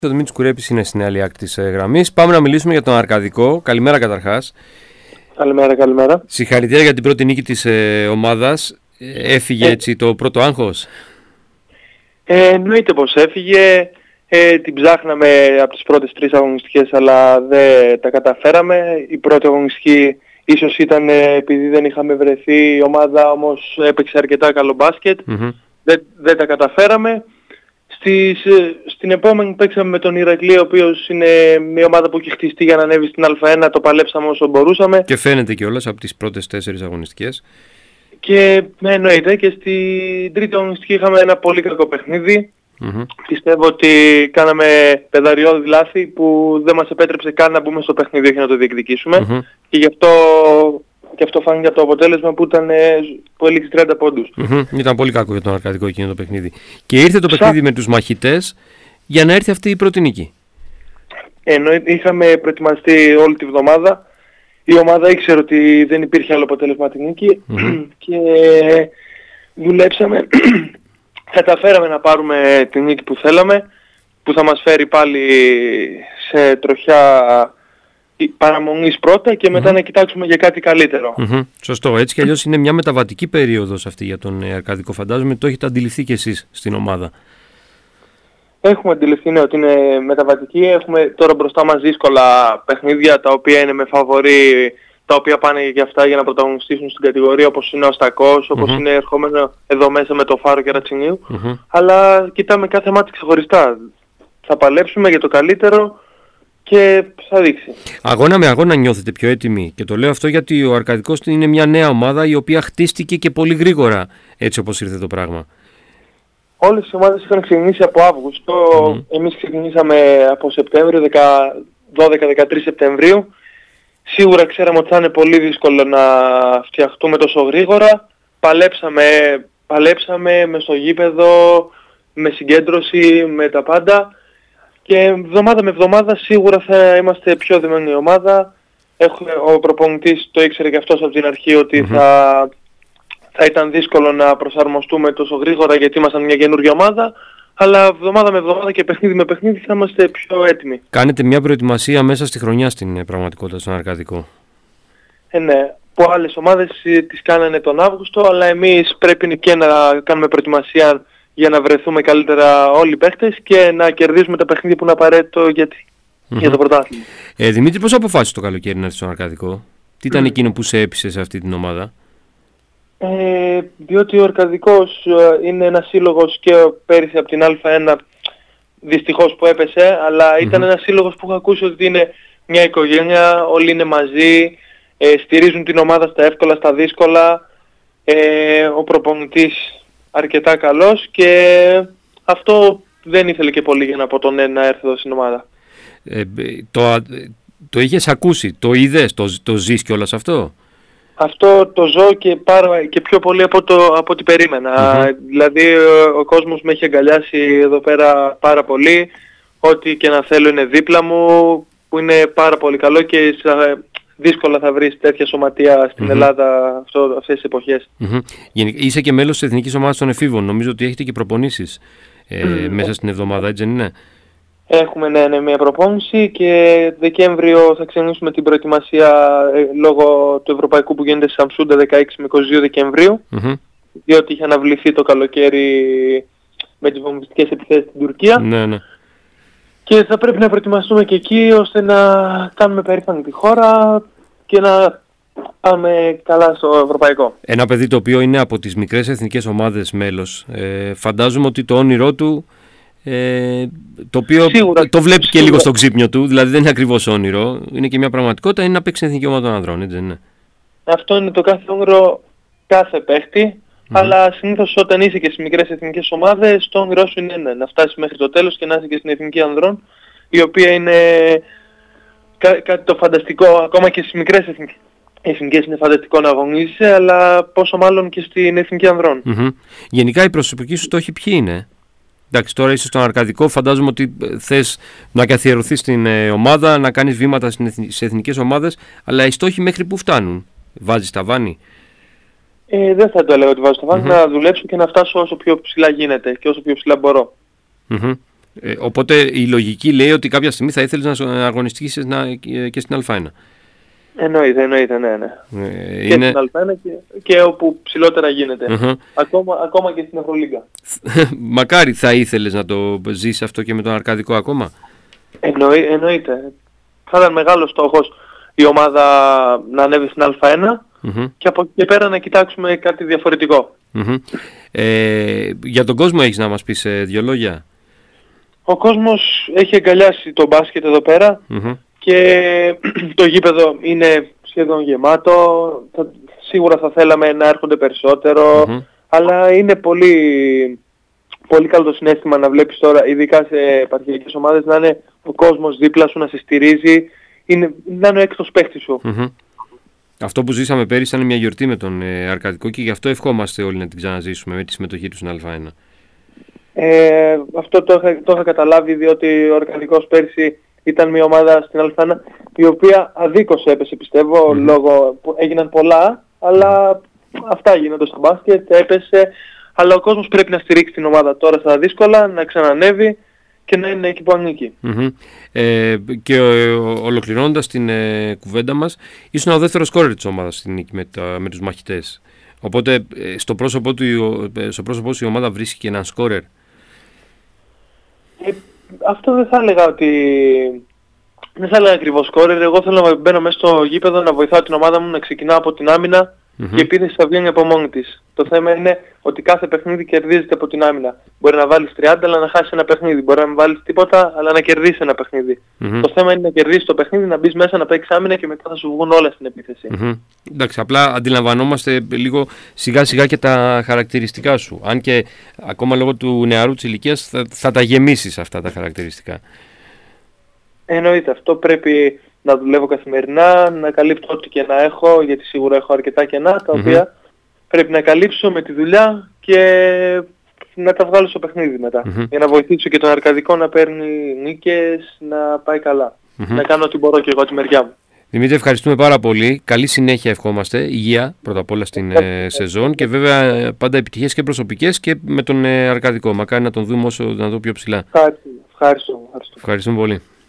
Ο Δημήτρης Κουρέπης είναι στην άλλη άκρη της γραμμής. Πάμε να μιλήσουμε για τον Αρκαδικό. Καλημέρα καταρχάς. Καλημέρα. Συγχαρητήρια για την πρώτη νίκη της ομάδας. Έφυγε έτσι το πρώτο άγχος? Εννοείται πως έφυγε. Την ψάχναμε από τις πρώτες 3 αγωνιστικές, αλλά δεν τα καταφέραμε. Η πρώτη αγωνιστική ίσως ήταν επειδή δεν είχαμε βρεθεί. Η ομάδα όμως έπαιξε αρκετά καλό μπάσκετ. Δεν τα καταφέραμε. Στην επόμενη παίξαμε με τον Ηρακλή, ο οποίος είναι μια ομάδα που έχει χτιστεί για να ανέβει στην Α1. Το παλέψαμε όσο μπορούσαμε. Και φαίνεται κιόλας από τις πρώτες 4 αγωνιστικές. Και εννοείται, και στην τρίτη αγωνιστική είχαμε ένα πολύ κακό παιχνίδι. Πιστεύω ότι κάναμε πεδαριώδη λάθη που δεν μας επέτρεψε καν να μπούμε στο παιχνίδι, όχι να το διεκδικήσουμε. Και γι' αυτό φάνηκε από το αποτέλεσμα που έληξε 30 πόντους. Ήταν πολύ κακό για τον Αρκαδικό εκείνο το παιχνίδι. Και ήρθε το παιχνίδι με τους μαχητές για να έρθει αυτή η πρώτη νίκη. Είχαμε προετοιμαστεί όλη τη βδομάδα. Η ομάδα ήξερε ότι δεν υπήρχε άλλο αποτέλεσμα τη νίκη και δουλέψαμε. Καταφέραμε να πάρουμε τη νίκη που θέλαμε, που θα μας φέρει πάλι σε τροχιά παραμονής πρώτα και μετά να κοιτάξουμε για κάτι καλύτερο. Σωστό. Έτσι κι αλλιώς είναι μια μεταβατική περίοδος αυτή για τον Αρκαδικό. Φαντάζομαι το έχετε αντιληφθεί κι εσείς στην ομάδα. Έχουμε αντιληφθεί, ναι, ότι είναι μεταβατική. Έχουμε τώρα μπροστά μας δύσκολα παιχνίδια, τα οποία είναι με φαβορί, τα οποία πάνε για αυτά για να πρωταγωνιστήσουν στην κατηγορία, όπως είναι ο Στακός, όπως είναι ερχόμενο εδώ μέσα με το Φάρο και Ρατσινίου. Αλλά κοιτάμε κάθε μάτι ξεχωριστά. Θα παλέψουμε για το καλύτερο και θα δείξει. Αγώνα με αγώνα νιώθετε πιο έτοιμοι? Και το λέω αυτό γιατί ο Αρκαδικός είναι μια νέα ομάδα η οποία χτίστηκε και πολύ γρήγορα, έτσι όπως ήρθε το πράγμα. Όλες οι ομάδες είχαν ξεκινήσει από Αύγουστο. Εμείς ξεκινήσαμε από Σεπτέμβριο, 12-13 Σεπτεμβρίου. Σίγουρα ξέραμε ότι θα είναι πολύ δύσκολο να φτιαχτούμε τόσο γρήγορα. Παλέψαμε μες στο γήπεδο, με συγκέντρωση, με τα πάντα. Και εβδομάδα με εβδομάδα σίγουρα θα είμαστε πιο δεμένη ομάδα. Ο προπονητής το ήξερε και αυτός από την αρχή ότι θα ήταν δύσκολο να προσαρμοστούμε τόσο γρήγορα, γιατί ήμασταν μια καινούργια ομάδα. Αλλά εβδομάδα με εβδομάδα και παιχνίδι με παιχνίδι θα είμαστε πιο έτοιμοι. Κάνετε μια προετοιμασία μέσα στη χρονιά στην πραγματικότητα στον Αρκαδικό? Ναι. Που άλλες ομάδες τις κάνανε τον Αύγουστο, αλλά εμείς πρέπει και να κάνουμε προετοιμασία για να βρεθούμε καλύτερα όλοι οι παίχτες και να κερδίσουμε τα παιχνίδια που είναι απαραίτητο για το πρωτάθλημα. Δημήτρη, πώς αποφάσισες το καλοκαίρι να έρθεις στον Αρκαδικό? Τι ήταν εκείνο που σε έπεισε σε αυτή την ομάδα? Διότι ο Αρκαδικός είναι ένας σύλλογος, και πέρυσι από την Α1 δυστυχώς που έπεσε, αλλά ήταν ένας σύλλογος που έχω ακούσει ότι είναι μια οικογένεια, όλοι είναι μαζί, στηρίζουν την ομάδα στα εύκολα, στα δύσκολα, ο προπονητής αρκετά καλός, και αυτό δεν ήθελε και πολύ για να πω τον να έρθει εδώ στην ομάδα. Το είχες ακούσει, το είδες, το ζεις κιόλας αυτό? Αυτό το ζω και πιο πολύ από ό,τι περίμενα. Δηλαδή ο κόσμος με έχει αγκαλιάσει εδώ πέρα πάρα πολύ. Ό,τι και να θέλω είναι δίπλα μου, που είναι πάρα πολύ καλό, και δύσκολα θα βρεις τέτοια σωματεία στην Ελλάδα αυτές τις εποχές. Είσαι και μέλος της Εθνικής Ομάδας των Εφήβων. Νομίζω ότι έχετε και προπονήσεις μέσα στην εβδομάδα, έτσι δεν είναι? Έχουμε μια προπόνηση, και Δεκέμβριο θα ξεκινήσουμε την προετοιμασία λόγω του Ευρωπαϊκού που γίνεται στη Σαμσούντα 16 με 22 Δεκεμβρίου. Διότι είχε αναβληθεί το καλοκαίρι με τις βομβιστικές επιθέσεις στην Τουρκία. Ναι. Και θα πρέπει να προετοιμαστούμε και εκεί, ώστε να κάνουμε περήφανη τη χώρα και να πάμε καλά στο ευρωπαϊκό. Ένα παιδί το οποίο είναι από τις μικρές εθνικές ομάδες μέλος, φαντάζομαι ότι το όνειρό του, το οποίο σίγουρα, το βλέπει και λίγο στο ξύπνιο του, δηλαδή δεν είναι ακριβώς όνειρο, είναι και μια πραγματικότητα, είναι να παίξει εθνική ομάδα των ανδρών, έτσι δεν είναι? Αυτό είναι το κάθε όνειρο κάθε παίχτη, αλλά συνήθως όταν είσαι και στις μικρές εθνικές ομάδες, το όνειρό σου είναι να φτάσεις μέχρι το τέλος και να είσαι και στην εθνική ανδρών, η οποία είναι κάτι το φανταστικό. Ακόμα και στις μικρές εθνικές είναι φανταστικό να αγωνίζεσαι, αλλά πόσο μάλλον και στην εθνική ανδρών. Γενικά οι προσωπικοί σου στόχοι ποιοι είναι? Εντάξει, τώρα είσαι στον Αρκαδικό, φαντάζομαι ότι θες να καθιερωθείς στην ομάδα, να κάνεις βήματα σε εθνικές ομάδες, αλλά οι στόχοι μέχρι που φτάνουν? Βάζεις ταβάνι? Δεν θα το έλεγα ότι βάζω ταβάνι, να δουλέψω και να φτάσω όσο πιο ψηλά γίνεται και όσο πιο ψηλά μπορώ. Οπότε η λογική λέει ότι κάποια στιγμή θα ήθελες να αγωνιστείς και στην Α1. Εννοείται, ναι. Και στην Α1 και όπου ψηλότερα γίνεται. Ακόμα και στην Ευρωλίγκα. Μακάρι. Θα ήθελες να το ζήσεις αυτό και με τον Αρκαδικό ακόμα? Εννοείται. Θα ήταν μεγάλος στόχος η ομάδα να ανέβει στην Α1 και από εκεί και πέρα να κοιτάξουμε κάτι διαφορετικό. Για τον κόσμο έχεις να μας πεις 2 λόγια? Ο κόσμος έχει αγκαλιάσει το μπάσκετ εδώ πέρα και το γήπεδο είναι σχεδόν γεμάτο. Σίγουρα θα θέλαμε να έρχονται περισσότερο, αλλά είναι πολύ, πολύ καλό το συναίσθημα να βλέπεις τώρα, ειδικά σε επαρχιακές ομάδες, να είναι ο κόσμος δίπλα σου, να σε στηρίζει, να είναι ο έκτος παίχτης σου. Αυτό που ζήσαμε πέρυσι ήταν μια γιορτή με τον Αρκαδικό και γι' αυτό ευχόμαστε όλοι να την ξαναζήσουμε με τη συμμετοχή του στην Α1. Αυτό το είχα καταλάβει, διότι ο Αρκαδικός πέρσι ήταν μια ομάδα στην Α1 η οποία αδίκως έπεσε, πιστεύω, λόγω που έγιναν πολλά, αλλά αυτά γίνονται στο μπάσκετ, έπεσε, αλλά ο κόσμος πρέπει να στηρίξει την ομάδα τώρα στα δύσκολα, να ξανανεύει και να είναι εκεί που ανήκει. Και ολοκληρώνοντας την κουβέντα μας, ήσουν ο δεύτερος σκόρερ της ομάδας στην νίκη με τους μαχητές. Οπότε στο πρόσωπό σου η ομάδα βρίσκει και έναν σκόρερ. Αυτό δεν θα έλεγα δεν θα έλεγα ακριβώς σκόρερ. Εγώ θέλω να μπαίνω μέσα στο γήπεδο, να βοηθάω την ομάδα μου να ξεκινάω από την άμυνα και η επίθεση θα βγαίνει από μόνη της. Το θέμα είναι ότι κάθε παιχνίδι κερδίζεται από την άμυνα. Μπορεί να βάλεις 30 αλλά να χάσεις ένα παιχνίδι. Μπορεί να μην βάλεις τίποτα αλλά να κερδίσεις ένα παιχνίδι. Το θέμα είναι να κερδίσεις το παιχνίδι, να μπεις μέσα, να παίξεις άμυνα και μετά θα σου βγουν όλα στην επίθεση. Εντάξει, απλά αντιλαμβανόμαστε λίγο σιγά σιγά και τα χαρακτηριστικά σου. Αν και ακόμα λόγω του νεαρού της ηλικίας θα τα γεμίσεις αυτά τα χαρακτηριστικά. Εννοείται, αυτό πρέπει να δουλεύω καθημερινά, να καλύπτω ό,τι και να έχω, γιατί σίγουρα έχω αρκετά κενά, τα οποία πρέπει να καλύψω με τη δουλειά και να τα βγάλω στο παιχνίδι μετά. Για να βοηθήσω και τον Αρκαδικό να παίρνει νίκες, να πάει καλά. Να κάνω ό,τι μπορώ και εγώ τη μεριά μου. Δημήτρη, ευχαριστούμε πάρα πολύ. Καλή συνέχεια ευχόμαστε. Υγεία πρώτα απ' όλα στην σεζόν και βέβαια πάντα επιτυχίες και προσωπικές και με τον Αρκαδικό. Μακάρι να τον δούμε όσο δυνατόν πιο ψηλά. Ευχαριστούμε πολύ.